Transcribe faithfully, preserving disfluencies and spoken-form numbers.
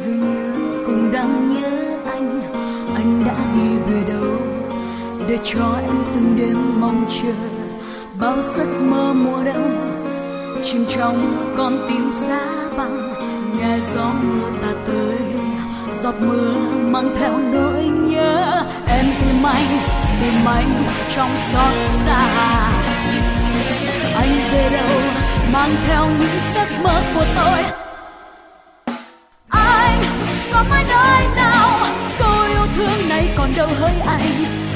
dường như cũng đang nhớ anh. Anh đã đi về đâu để cho em từng đêm mong chờ, bao giấc mơ mùa đông chìm trong con tim giá băng. Nghe gió mưa ta tới, giọt mưa mang theo nỗi nhớ. Em tìm anh, tìm anh trong xót xa. Anh về đâu mang theo những giấc mơ của tôi. Anh có mãi nói nào câu yêu thương này còn đâu hỡi anh.